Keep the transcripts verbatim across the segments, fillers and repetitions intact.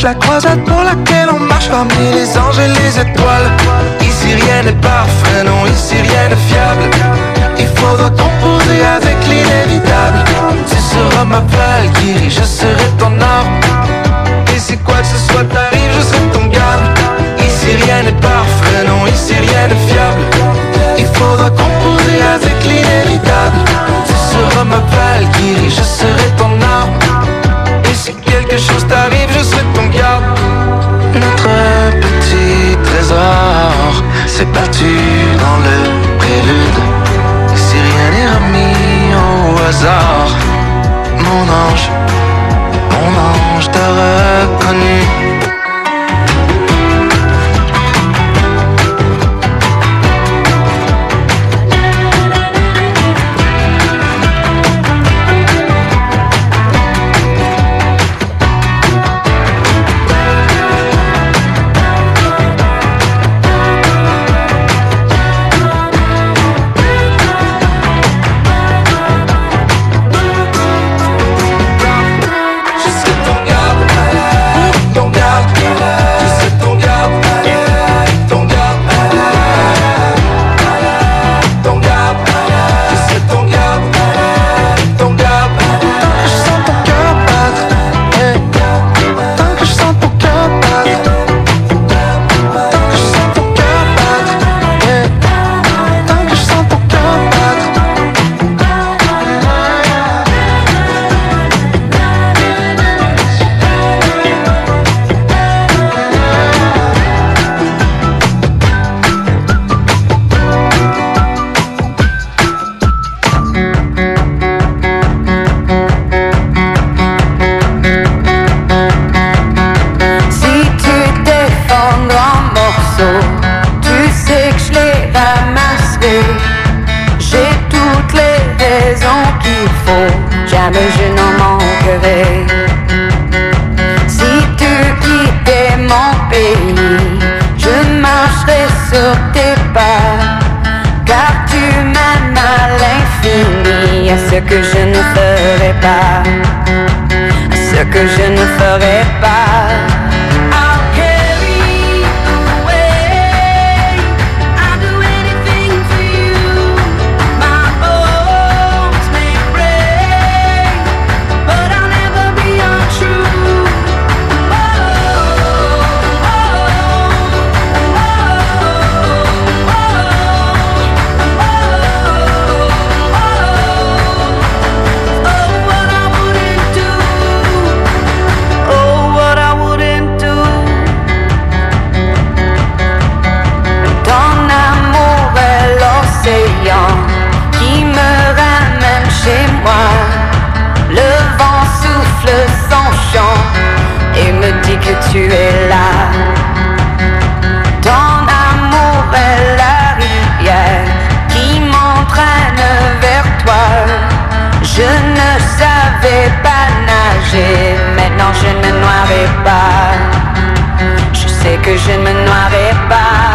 la croisade pour laquelle on marche parmi les anges et les étoiles. Ici rien n'est parfait, non, ici rien n'est fiable. Il faudra composer avec l'inévitable. Tu seras ma Valkyrie, je serai ton arme. Et si quoi que ce soit t'arrive, je serai ton garde. Ici rien n'est parfait, non, ici rien n'est fiable. Il faudra composer avec l'inévitable. Tu seras ma Valkyrie, je serai ton arme. Et si quelque chose t'arrive, je serai ton garde. Notre petit trésor s'est battu dans le prélude. Et si rien n'est remis au hasard, mon ange, mon ange t'a reconnu. jamais je n'en manquerai. Si tu quittais mon pays, je marcherai sur tes pas, car tu m'aimes à l'infini, à ce que je ne ferai pas, à ce que je ne ferai pas. Qui me ramène chez moi, le vent souffle son chant et me dit que tu es là. Ton amour est la rivière qui m'entraîne vers toi. Je ne savais pas nager, maintenant je ne me noierai pas. Je sais que je ne me noierai pas.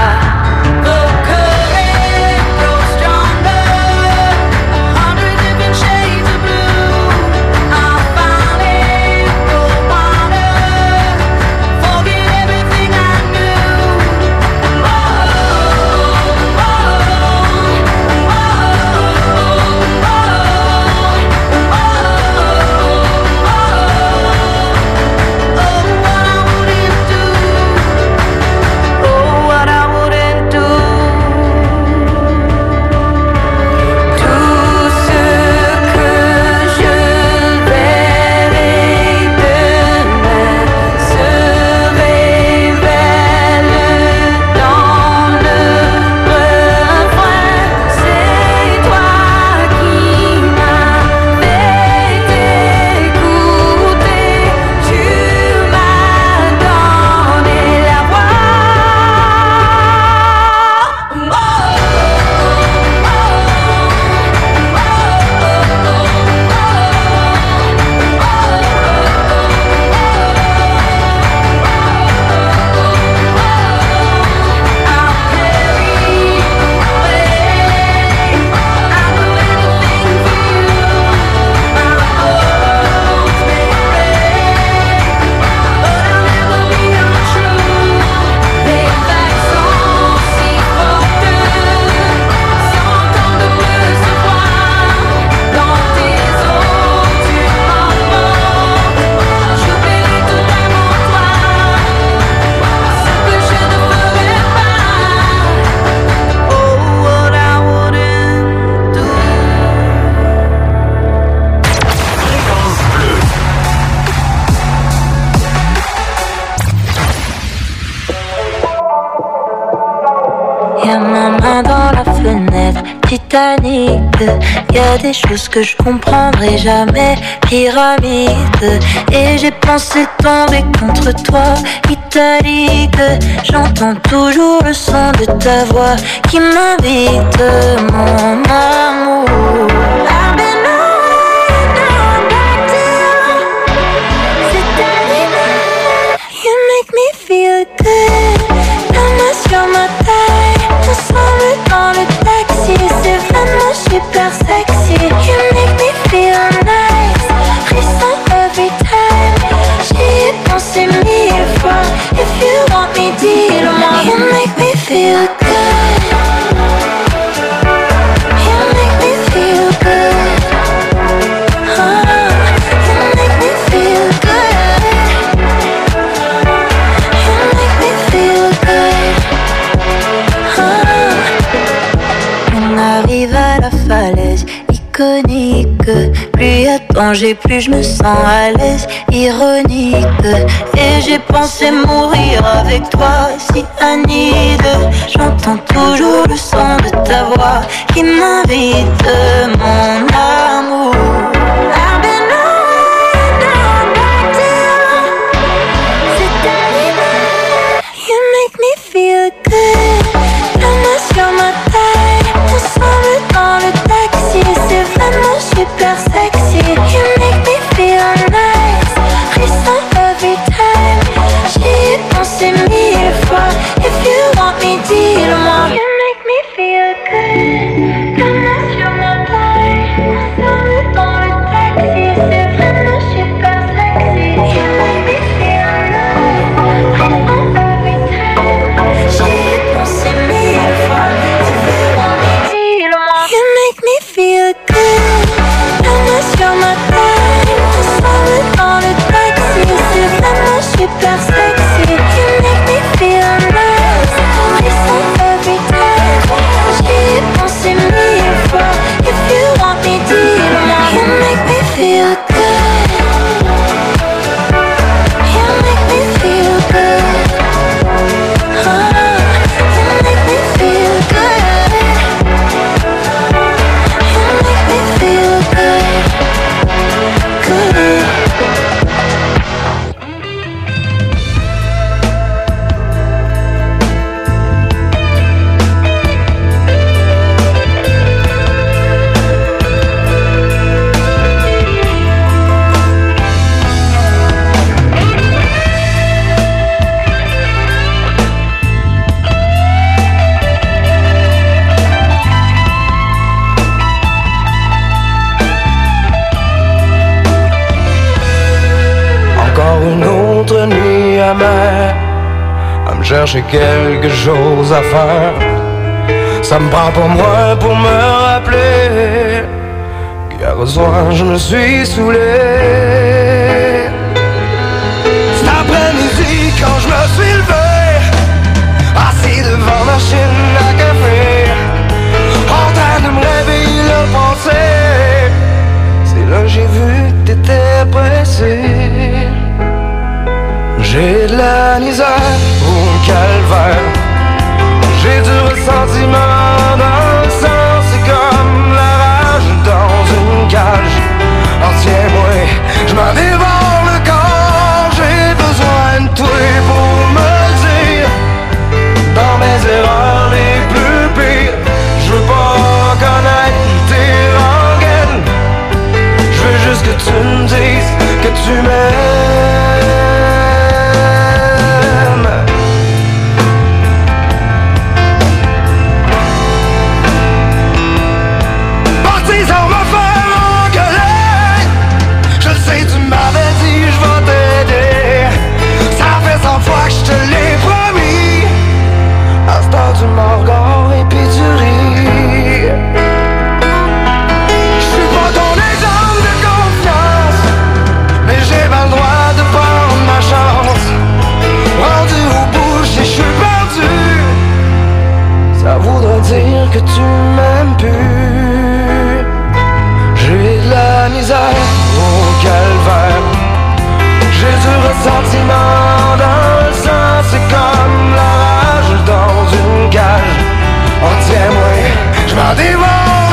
Titanic. Y a des choses que je comprendrai jamais. Pyramide. Et j'ai pensé tomber contre toi, italique. J'entends toujours le son de ta voix qui m'invite, mon amour. I've been away, now I'm back to you. C'est animal, you make me feel good. La main sur ma taille, ensemble dans le taxi. C'est vraiment super sexy. You make me feel nice, frisson every time. J'y ai pensé mille fois. If you want me, dis-le-moi. You make me feel good. You make me feel good. Oh, you make me feel good. You make me feel good. Oh. On arrive à la falaise iconique. Plus y a de danger, plus je me sens à l'aise. Ironique. Et j'ai pensé mourir avec toi, si Anide. J'entends toujours le son de ta voix qui m'invite, mon amour. I've been away, now I'm back to you. C'est animal, you make me feel good. La main sur ma taille, ensemble dans le taxi. C'est vraiment super sexy. You make me feel nice, frisson every time. J'y ai pensé mille fois. If you want me, dis-le-moi. You make me feel good. La main sur ma taille, ensemble dans le taxi. C'est vraiment super sexy. You make me feel nice, frisson every time. J'y ai pensé mille fois. If you want me, dis-le-moi. You make me feel good. La main sur ma taille, ensemble dans le taxi. C'est vraiment super sexy. You make me feel nice, frisson every time. J'y ai pensé mille fois. If you want me, dis-le-moi. You make me feel good. You make me feel good. Oh, you make me feel good. You make me feel good. Good. Encore une autre nuit amère, à me chercher quelque chose à faire. Ça me prend pas moins pour me rappeler qu'hier au soir je me suis saoulé. Cet après-midi quand je me suis levé, assis devant ma machine à café, en train de me réveiller le pensée. C'est là que j'ai vu que t'étais pressé. J'ai de la misère au calvaire, j'ai du ressentiment dans le sang. C'est comme la rage dans une cage. Oh tiens-moi, je m'en dévore le corps. J'ai besoin de toi pour me dire dans mes erreurs les plus pires. Je veux pas connaître tes rengaines, je veux juste que tu me dises que tu m'aimes. Du Morgan et puis du riz. Je suis pas ton exemple de confiance, mais j'ai pas le droit de prendre ma chance. Rendu au bout, je suis perdu. Ça voudrait dire que tu m'aimes plus. J'ai de la misère au calvaire, j'ai du ressentiment dans le sang. C'est comme la rage dans une cage. Oh tiens-moi, je m'en dévore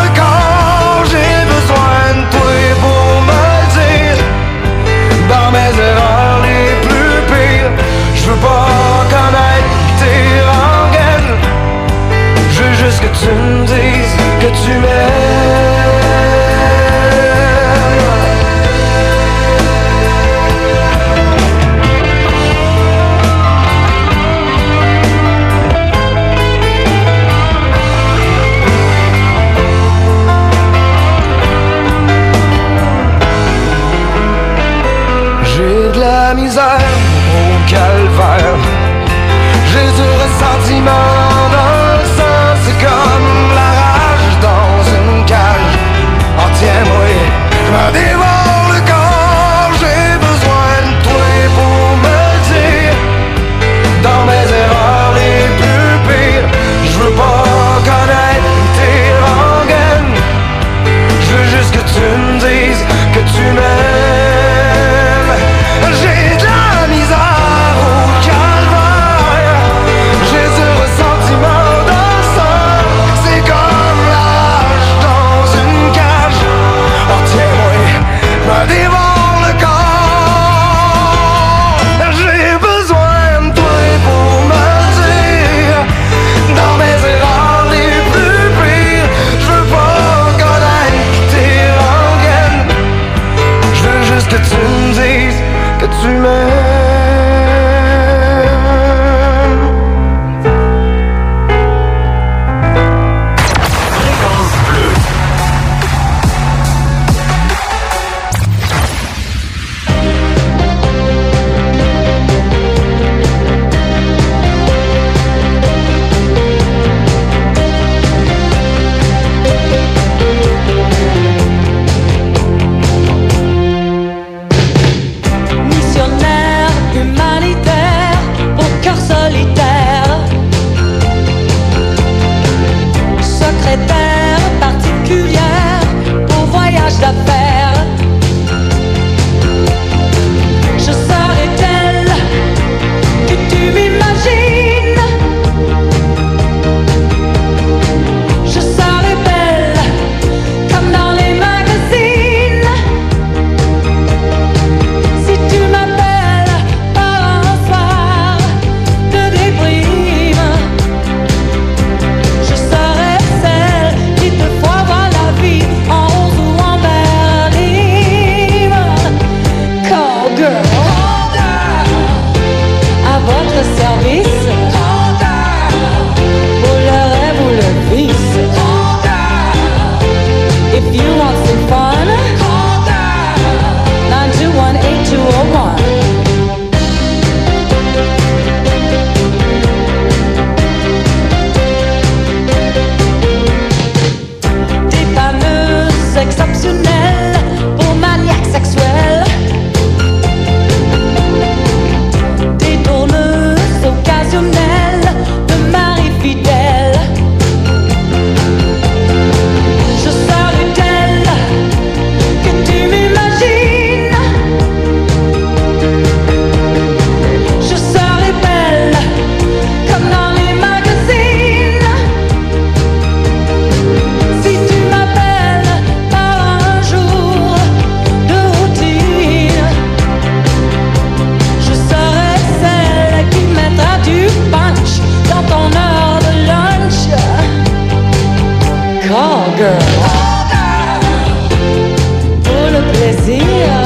plaisir.